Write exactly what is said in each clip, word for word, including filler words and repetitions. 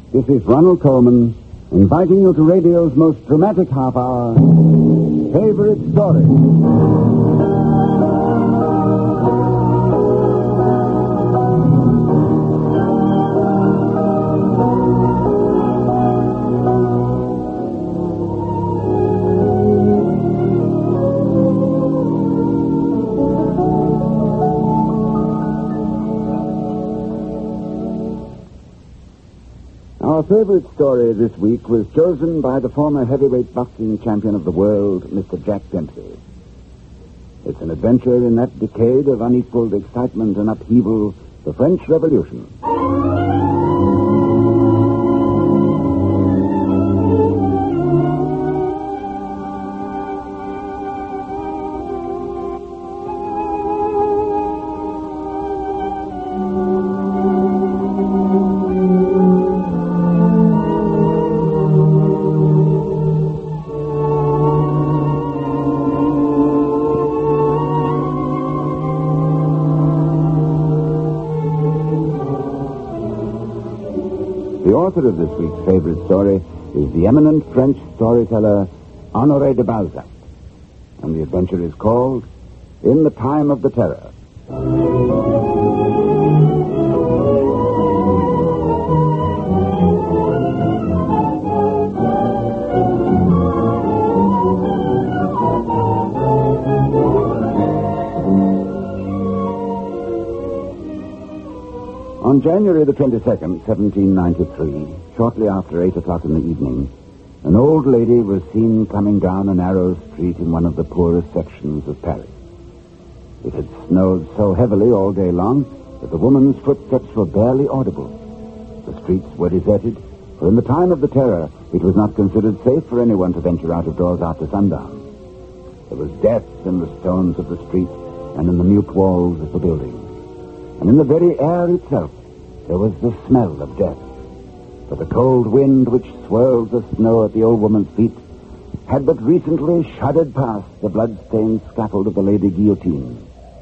This is Ronald Coleman, inviting you to radio's most dramatic half hour, Favorite Story. Our favorite story this week was chosen by the former heavyweight boxing champion of the world, Mister Jack Dempsey. It's an adventure in that decade of unequaled excitement and upheaval, the French Revolution. The author of this week's favorite story is the eminent French storyteller Honoré de Balzac. And the adventure is called In the Time of the Terror. On January the twenty-second, seventeen ninety-three, shortly after eight o'clock in the evening, an old lady was seen coming down a narrow street in one of the poorest sections of Paris. It had snowed so heavily all day long that the woman's footsteps were barely audible. The streets were deserted, for in the time of the terror, it was not considered safe for anyone to venture out of doors after sundown. There was death in the stones of the street and in the mute walls of the buildings. And in the very air itself, there was the smell of death. For the cold wind which swirled the snow at the old woman's feet had but recently shuddered past the blood-stained scaffold of the Lady Guillotine.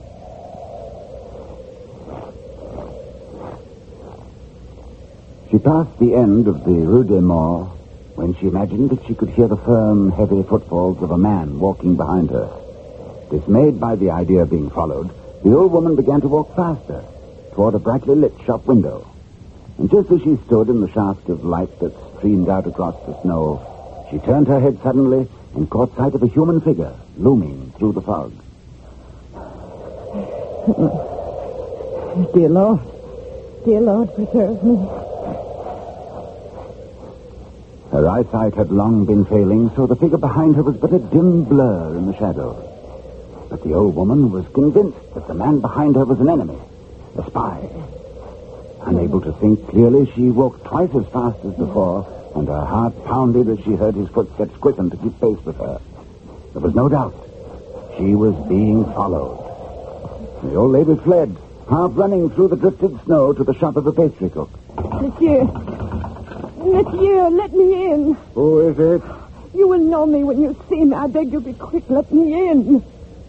She passed the end of the Rue des Morts when she imagined that she could hear the firm, heavy footfalls of a man walking behind her. Dismayed by the idea of being followed, the old woman began to walk faster toward a brightly lit shop window. And just as she stood in the shaft of light that streamed out across the snow, she turned her head suddenly and caught sight of a human figure looming through the fog. Dear Lord, dear Lord, preserve me. Her eyesight had long been failing, so the figure behind her was but a dim blur in the shadows. But the old woman was convinced that the man behind her was an enemy, a spy. Unable to think clearly, she walked twice as fast as before, and her heart pounded as she heard his footsteps quicken to keep pace with her. There was no doubt. She was being followed. The old lady fled, half running through the drifted snow to the shop of a pastry cook. Monsieur, Monsieur, let me in. Who is it? You will know me when you see me. I beg you be quick. Let me in.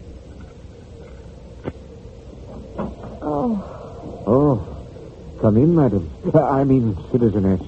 Oh. Oh, come in, madam. I mean, citizeness.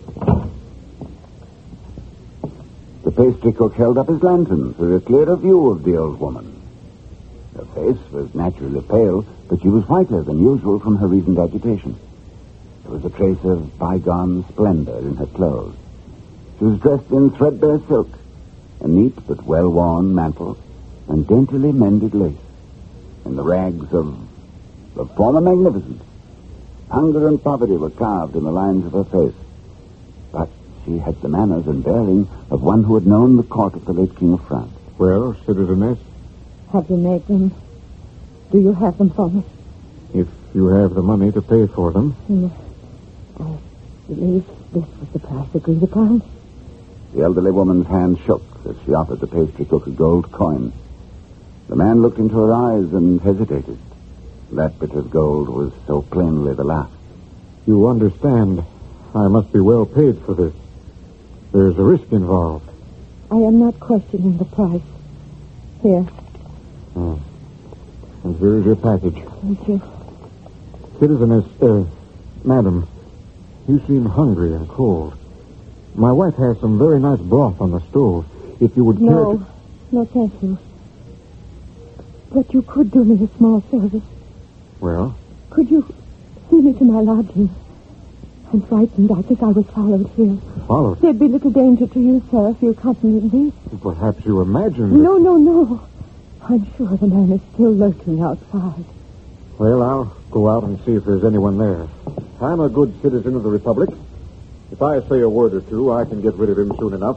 The pastry cook held up his lantern for a clearer view of the old woman. Her face was naturally pale, but she was whiter than usual from her recent agitation. There was a trace of bygone splendor in her clothes. She was dressed in threadbare silk, a neat but well-worn mantle, and daintily mended lace. And the rags of of former magnificence. Hunger and poverty were carved in the lines of her face. But she had the manners and bearing of one who had known the court of the late King of France. Well, citizeness? Have you made them? Do you have them for me? If you have the money to pay for them. Yes. I believe this was the price agreed upon. The elderly woman's hand shook as she offered the pastry cook a gold coin. The man looked into her eyes and hesitated. That bit of gold was so plainly the last. You understand, I must be well paid for this. There's a risk involved. I am not questioning the price. Here. Oh. And here is your package. Thank you. Citizeness, uh, madam, You seem hungry and cold. My wife has some very nice broth on the stove. If you would care No. to... No, thank you. But you could do me a small service. Well? Could you see me to my lodging? I'm frightened. I think I was followed here. Followed? There'd be little danger to you, sir, if you accompanied me. Perhaps you imagine that... No, no, no. I'm sure the man is still lurking outside. Well, I'll go out and see if there's anyone there. I'm a good citizen of the Republic. If I say a word or two, I can get rid of him soon enough.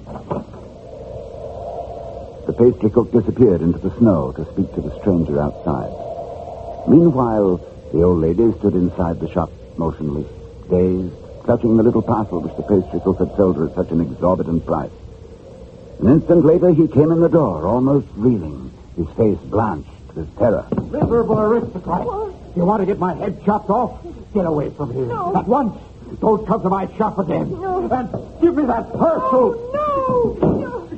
The pastry cook disappeared into the snow to speak to the stranger outside. Meanwhile, the old lady stood inside the shop, motionless, dazed, clutching the little parcel which the pastry cook had sold her at such an exorbitant price. An instant later, he came in the door, almost reeling, his face blanched with terror. Miserable aristocrat. You want to get my head chopped off? Get away from here. No. At once. Don't come to my shop again. No. And give me that parcel. Oh, no!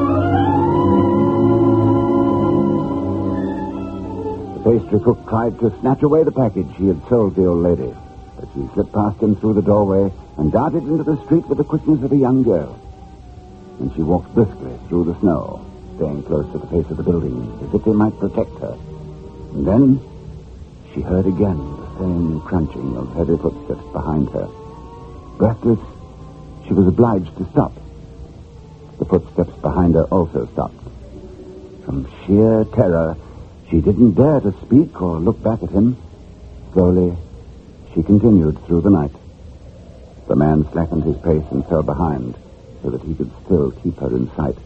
The pastry cook tried to snatch away the package he had sold the old lady, but she slipped past him through the doorway and darted into the street with the quickness of a young girl. And she walked briskly through the snow, staying close to the face of the building, as if they might protect her. And then she heard again the same crunching of heavy footsteps behind her. Breathless, she was obliged to stop. The footsteps behind her also stopped. From sheer terror, she didn't dare to speak or look back at him. Slowly, she continued through the night. The man slackened his pace and fell behind so that he could still keep her in sight.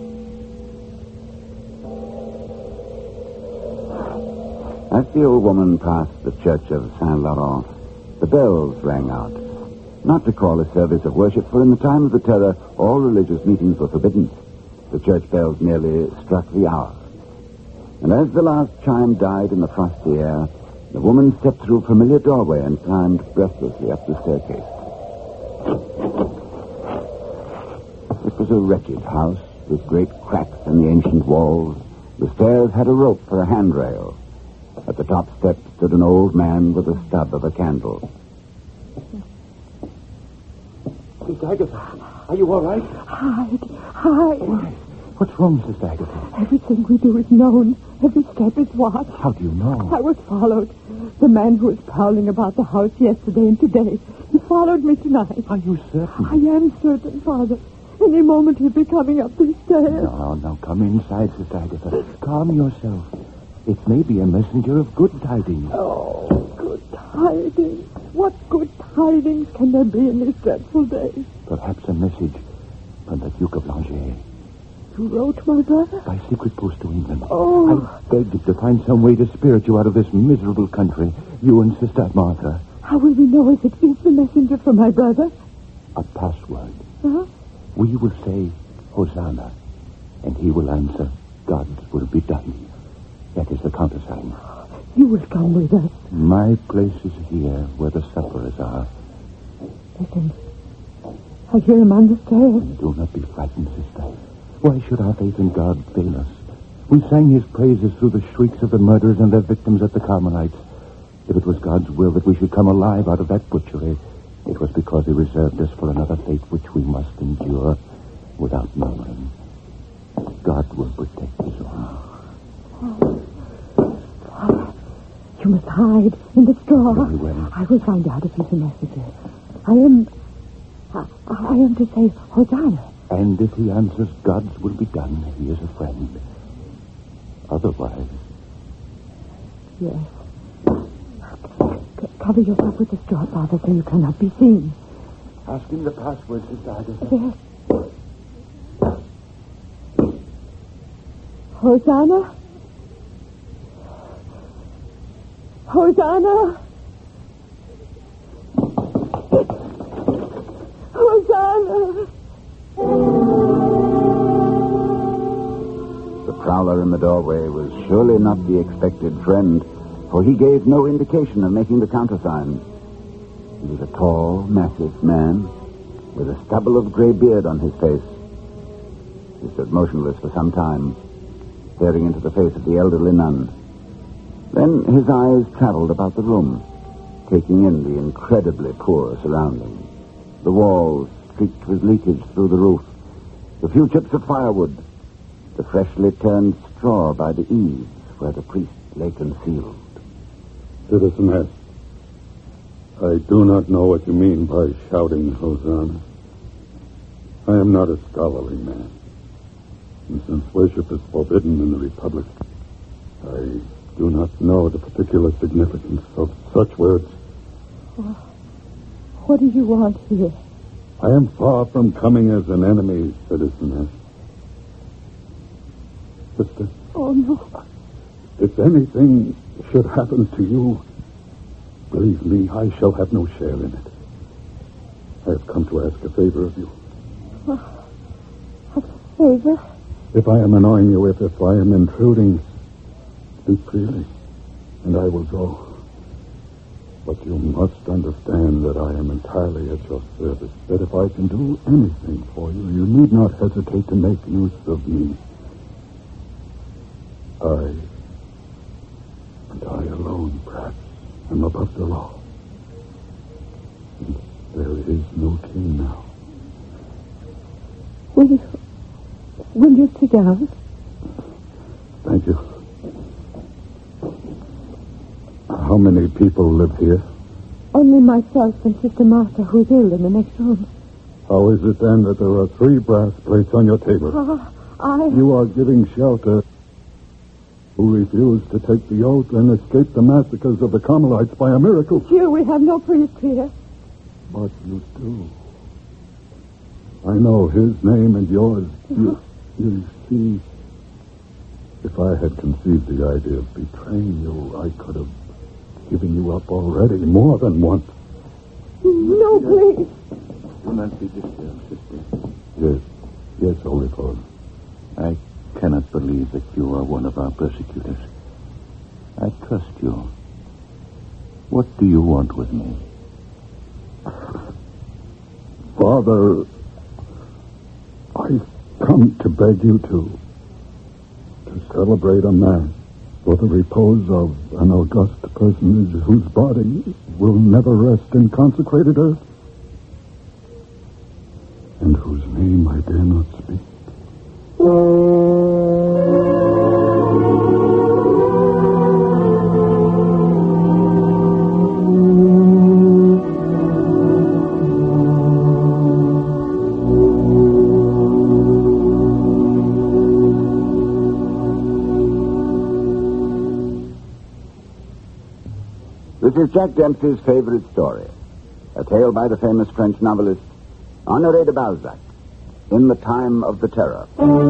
As the old woman passed the church of Saint-Laurent, the bells rang out. Not to call a service of worship, for in the time of the Terror, all religious meetings were forbidden. The church bells merely struck the hour. And as the last chime died in the frosty air, the woman stepped through a familiar doorway and climbed breathlessly up the staircase. It was a wretched house with great cracks in the ancient walls. The stairs had a rope for a handrail. At the top step stood an old man with the stub of a candle. Sister Agatha, are you all right? Hide, hide. What's wrong, Sister Agatha? Everything we do is known. Every step is watched. How do you know? I was followed. The man who was prowling about the house yesterday and today, he followed me tonight. Are you certain? I am certain, Father. Any moment he'll be coming up these stairs. No, no, come inside, Sister Agatha. Calm yourself. It may be a messenger of good tidings. Oh, good tidings. What good tidings can there be in these dreadful days? Perhaps a message from the Duke of Langeais. You wrote, my brother? By secret post to England. Oh. I begged him to find some way to spirit you out of this miserable country, you and Sister Martha. How will we know if it is the messenger from my brother? A password. Huh? We will say, Hosanna, and he will answer, God's will be done. That is the countersign. You will come with us. My place is here, where the sufferers are. Listen. I hear him on the stairs. Do not be frightened, sister. Why should our faith in God fail us? We sang his praises through the shrieks of the murderers and their victims at the Carmelites. If it was God's will that we should come alive out of that butchery, it was because he reserved us for another fate which we must endure without murmuring. God will protect his own. Father, you must hide in the straw. Very well. I will find out if he's a messenger. I am... I, I am to say Hosanna. And if he answers God's will be done, he is a friend. Otherwise... Yes. C- cover yourself with the straw, Father, so you cannot be seen. Ask him the password, Sister Agatha. Yes. Hosanna? Hosanna? Hosanna! The prowler in the doorway was surely not the expected friend, for he gave no indication of making the countersign. He was a tall, massive man with a stubble of gray beard on his face. He stood motionless for some time, staring into the face of the elderly nun. Then his eyes traveled about the room, taking in the incredibly poor surroundings. The walls streaked with leakage through the roof, the few chips of firewood, the freshly turned straw by the eaves where the priest lay concealed. Citizen S, I do not know what you mean by shouting Hosanna. I am not a scholarly man, and since worship is forbidden in the Republic, I do not know the particular significance of such words. Well, what do you want here? I am far from coming as an enemy, Citizen S. Sister. Oh, no. If anything should happen to you, believe me, I shall have no share in it. I have come to ask a favor of you. Oh, a favor? If I am annoying you, if, if I am intruding, speak freely, and I will go. But you must understand that I am entirely at your service, that if I can do anything for you, you need not hesitate to make use of me. I, and I alone, perhaps, am above the law. And there is no king now. Will you, will you sit down? Thank you. How many people live here? Only myself and Sister Martha, who's ill in the next room. How is it then that there are three brass plates on your table? Uh, I... You are giving shelter who refused to take the oath and escape the massacres of the Carmelites by a miracle. Here we have no priest here. But you do. I know his name and yours. You, you see, if I had conceived the idea of betraying you, I could have given you up already, more than once. No, please. Do not be disturbed, sister. Yes, yes, Holy Father. I cannot believe that you are one of our persecutors. I trust you. What do you want with me? Father, I come to beg you to, to celebrate a mass for the repose of an august personage whose body will never rest in consecrated earth, and whose name I dare not speak. This is Jack Dempsey's favorite story, a tale by the famous French novelist Honoré de Balzac, In the Time of the Terror.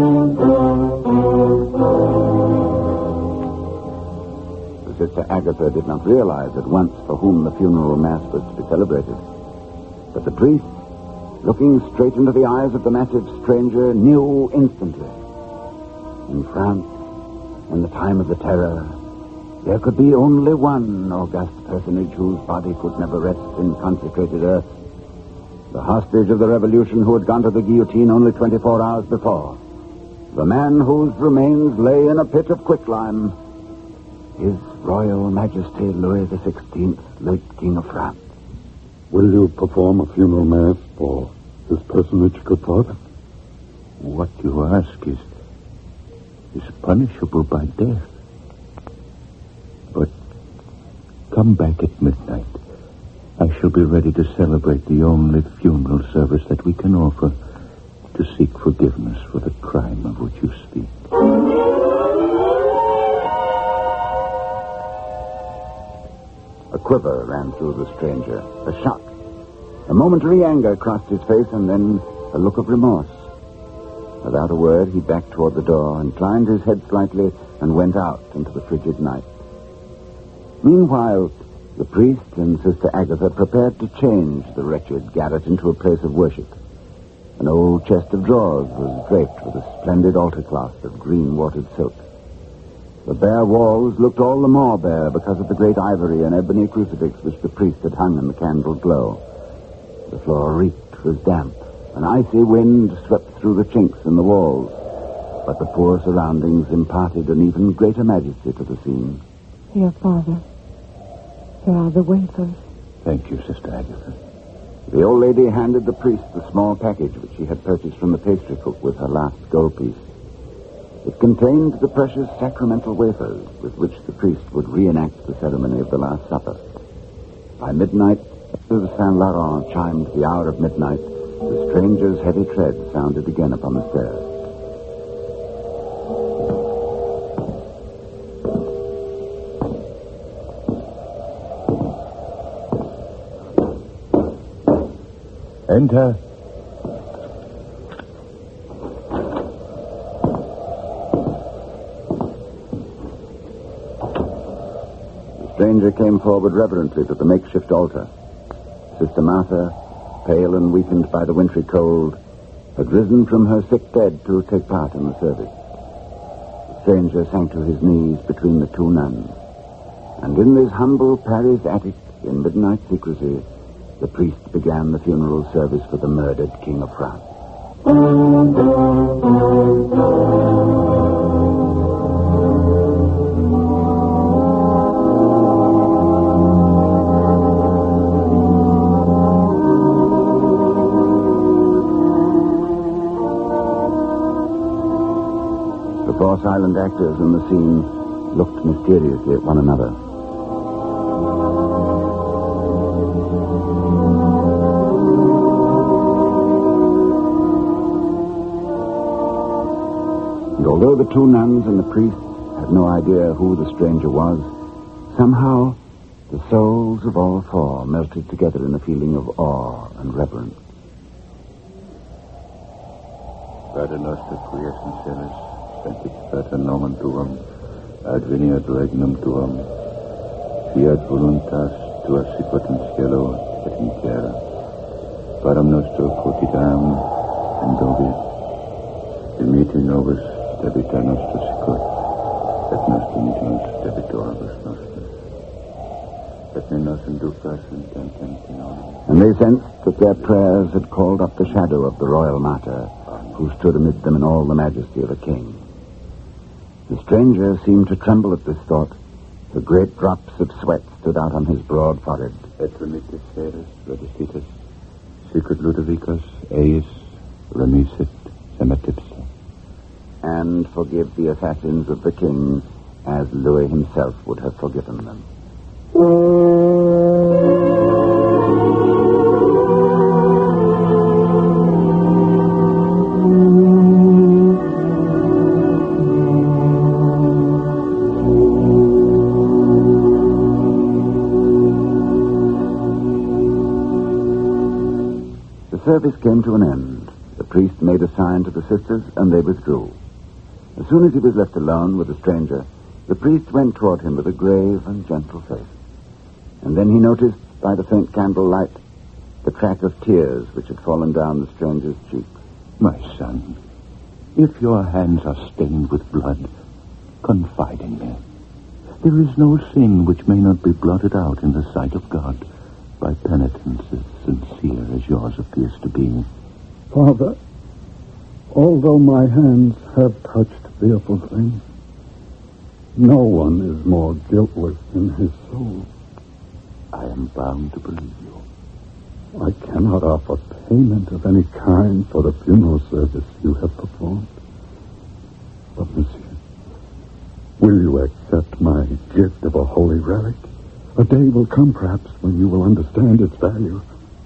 The Sister Agatha did not realize at once for whom the funeral mass was to be celebrated. But the priest, looking straight into the eyes of the massive stranger, knew instantly. In France, in the time of the Terror, there could be only one august personage whose body could never rest in consecrated earth. The hostage of the revolution who had gone to the guillotine only twenty-four hours before. The man whose remains lay in a pit of quicklime. His Royal Majesty Louis the Sixteenth, late King of France. Will you perform a funeral mass for this personage, good father? What you ask is, is punishable by death. But come back at midnight. I shall be ready to celebrate the only funeral service that we can offer, to seek forgiveness for the crime of which you speak. A quiver ran through the stranger, a shock. A momentary anger crossed his face, and then a look of remorse. Without a word, he backed toward the door, inclined his head slightly, and went out into the frigid night. Meanwhile, the priest and Sister Agatha prepared to change the wretched garret into a place of worship. An old chest of drawers was draped with a splendid altar cloth of green-watered silk. The bare walls looked all the more bare because of the great ivory and ebony crucifix which the priest had hung in the candle glow. The floor reeked with damp. An icy wind swept through the chinks in the walls, but the poor surroundings imparted an even greater majesty to the scene. Here, Father. Here are the wafers. Thank you, Sister Agatha. The old lady handed the priest the small package which she had purchased from the pastry cook with her last gold piece. It contained the precious sacramental wafers with which the priest would reenact the ceremony of the Last Supper. By midnight, as Saint Laurent chimed the hour of midnight, the stranger's heavy tread sounded again upon the stairs. Enter. The stranger came forward reverently to the makeshift altar. Sister Martha, pale and weakened by the wintry cold, had risen from her sick bed to take part in the service. The stranger sank to his knees between the two nuns, and in this humble Paris attic, in midnight secrecy, the priest began the funeral service for the murdered King of France. The four silent actors in the scene looked mysteriously at one another. And although the two nuns and the priest had no idea who the stranger was, somehow the souls of all four melted together in a feeling of awe and reverence. Pater noster, qui es in celis, sanctificatur nomen tuum, adveniat regnum tuum, fiat voluntas tua sicut in cielo et in terra. Param nostro quotidianum et nobis, dimitti nobis debita nostra sicut, et nos dimittimus debitoribus nostris. Et ne nos inducas in temptationem. And they sensed that their prayers had called up the shadow of the royal martyr, who stood amid them in all the majesty of a king. The stranger seemed to tremble at this thought, for great drops of sweat stood out on his broad forehead. Et remittis seres, redicitus, sicut Ludovicus, eis, remisit, semetipse. And forgive the assassins of the king as Louis himself would have forgiven them. The service came to an end. The priest made a sign to the sisters, and they withdrew. As soon as he was left alone with the stranger, the priest went toward him with a grave and gentle face. And then he noticed, by the faint candle light, the track of tears which had fallen down the stranger's cheeks. My son, if your hands are stained with blood, confide in me. There is no sin which may not be blotted out in the sight of God by penitence as sincere as yours appears to be. Father, although my hands have touched fearful things, no one is more guiltless in his soul. I am bound to believe you. I cannot offer payment of any kind for the funeral service you have performed. But, monsieur, will you accept my gift of a holy relic? A day will come, perhaps, when you will understand its value.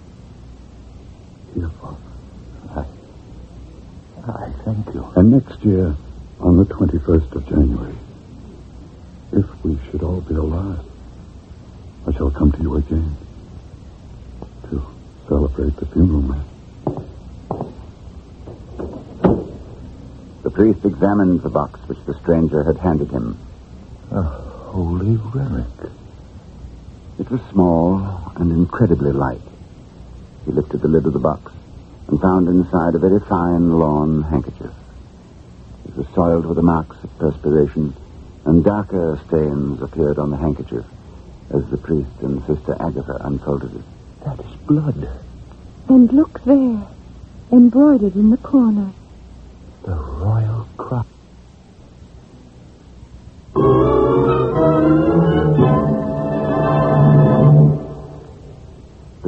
Here, Father. I... I thank you. And next year, on the twenty-first of January, if we should all be alive, I shall come to you again to celebrate the funeral mass. The priest examined the box which the stranger had handed him. A holy relic. It was small and incredibly light. He lifted the lid of the box and found inside a very fine lawn handkerchief. It was soiled with the marks of perspiration, and darker stains appeared on the handkerchief as the priest and Sister Agatha unfolded it. That is blood. And look there, embroidered in the corner. The royal cross.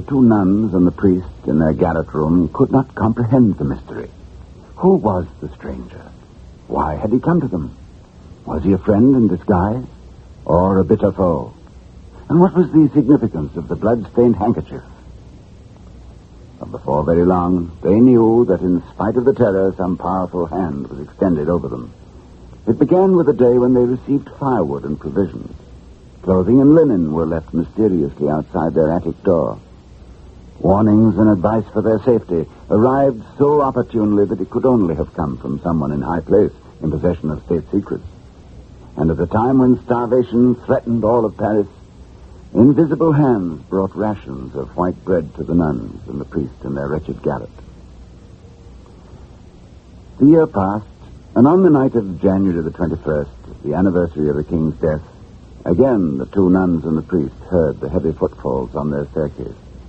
two nuns and the priest in their garret room could not comprehend the mystery. Who was the stranger? Why had he come to them? Was he a friend in disguise? Or a bitter foe? And what was the significance of the blood-stained handkerchief? But before very long, they knew that in spite of the terror, some powerful hand was extended over them. It began with a day when they received firewood and provisions. Clothing and linen were left mysteriously outside their attic door. Warnings and advice for their safety arrived so opportunely that it could only have come from someone in high place in possession of state secrets. And at a time when starvation threatened all of Paris, invisible hands brought rations of white bread to the nuns and the priest in their wretched garret. The year passed, and on the night of January the twenty-first, the anniversary of the king's death, again the two nuns and the priest heard the heavy footfalls on their staircase.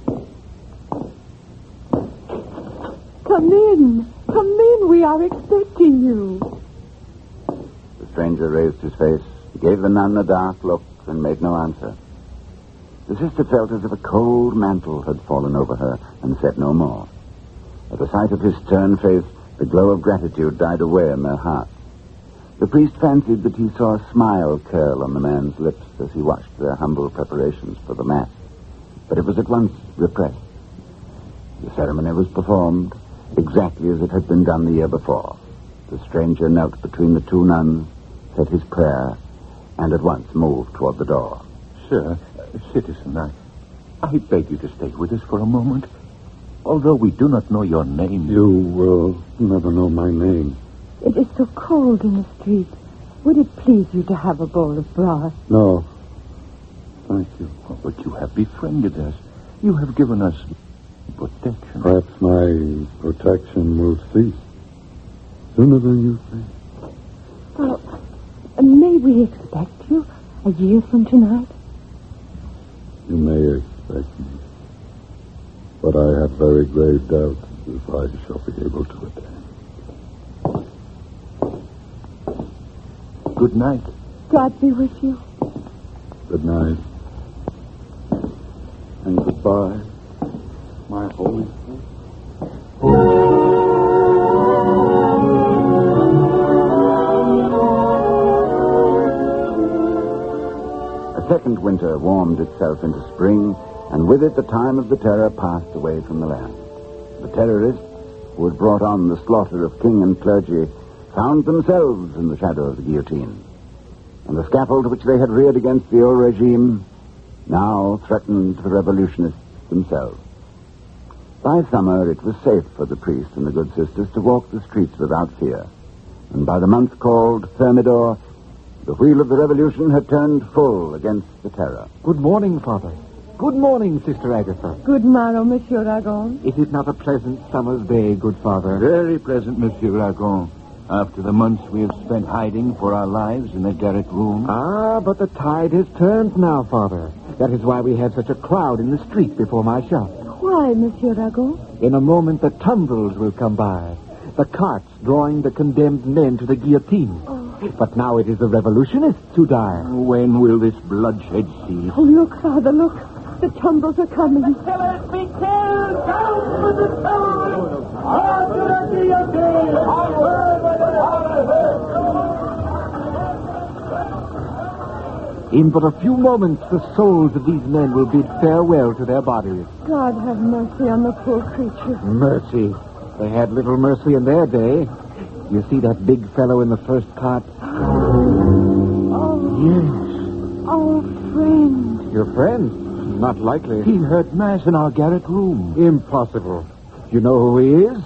Come in. Come in. We are expecting you. The stranger raised his face, gave the nun a dark look, and made no answer. The sister felt as if a cold mantle had fallen over her, and said no more. At the sight of his stern face, the glow of gratitude died away in their hearts. The priest fancied that he saw a smile curl on the man's lips as he watched their humble preparations for the Mass. But it was at once repressed. The ceremony was performed exactly as it had been done the year before. The stranger knelt between the two nuns, said his prayer, and at once moved toward the door. Sir, uh, citizen, I, I beg you to stay with us for a moment. Although we do not know your name. You will never know my name. It is so cold in the street. Would it please you to have a bowl of broth? No. Thank you. Oh, but you have befriended us. You have given us protection. Perhaps my protection will cease sooner than you think. Well, may we expect you a year from tonight? You may expect me. But I have very grave doubts if I shall be able to attend. Good night. God be with you. Good night. And goodbye, my holy friend. A second winter warmed itself into spring, and with it the time of the terror passed away from the land. The terrorists, who had brought on the slaughter of king and clergy, found themselves in the shadow of the guillotine. And the scaffold which they had reared against the old regime now threatened the revolutionists themselves. By summer, it was safe for the priest and the good sisters to walk the streets without fear. And by the month called Thermidor, the wheel of the revolution had turned full against the terror. Good morning, Father. Good morning, Sister Agatha. Good morrow, Monsieur Ragon. Is it not a pleasant summer's day, good Father? Very pleasant, Monsieur Ragon. After the months we have spent hiding for our lives in the garret room. Ah, but the tide has turned now, Father. That is why we have such a crowd in the street before my shop. Why, Monsieur Ragon? In a moment, the tumbrils will come by. The carts drawing the condemned men to the guillotine. Oh. But now it is the revolutionists who die. When will this bloodshed cease? Oh, look, Father, look. The tumbrils are coming. Killers be killed! Down with the tumbrils! On to the guillotine! Onward with the In but a few moments, the souls of these men will bid farewell to their bodies. God have mercy on the poor creatures. Mercy. They had little mercy in their day. You see that big fellow in the first cart? Oh, Yes. our friend. Your friend? Not likely. He heard Mass in our garret room. Impossible. You know who he is?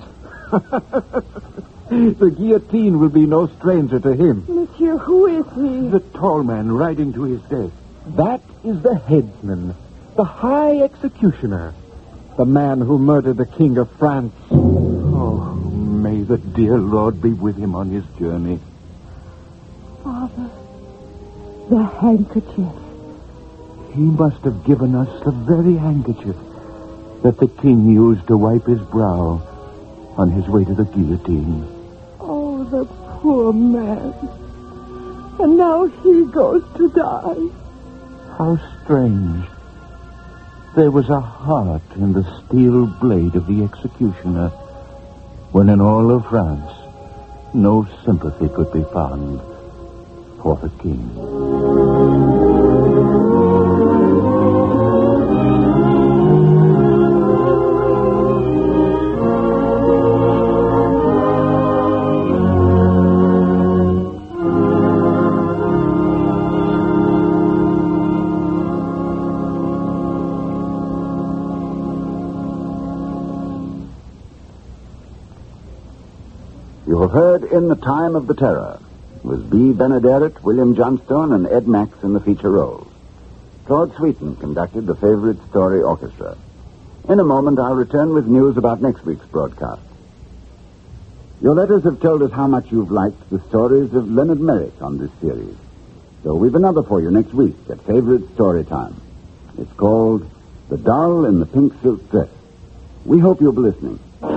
The guillotine will be no stranger to him. Monsieur, who is he? The tall man riding to his death. That is the headsman, the high executioner, the man who murdered the King of France. Oh, may the dear Lord be with him on his journey. Father, the handkerchief. He must have given us the very handkerchief that the king used to wipe his brow on his way to the guillotine. Oh, the poor man. And now he goes to die. How strange. there was a heart in the steel blade of the executioner, when in all of France no sympathy could be found for the king. You have heard In the Time of the Terror, with B. Benaderet, William Johnstone, and Ed Max in the feature roles. Claude Sweeten conducted the Favorite Story Orchestra. In a moment, I'll return with news about next week's broadcast. Your letters have told us how much you've liked the stories of Leonard Merrick on this series. So we've another for you next week at Favorite Story Time. It's called The Doll in the Pink Silk Dress. We hope you'll be listening.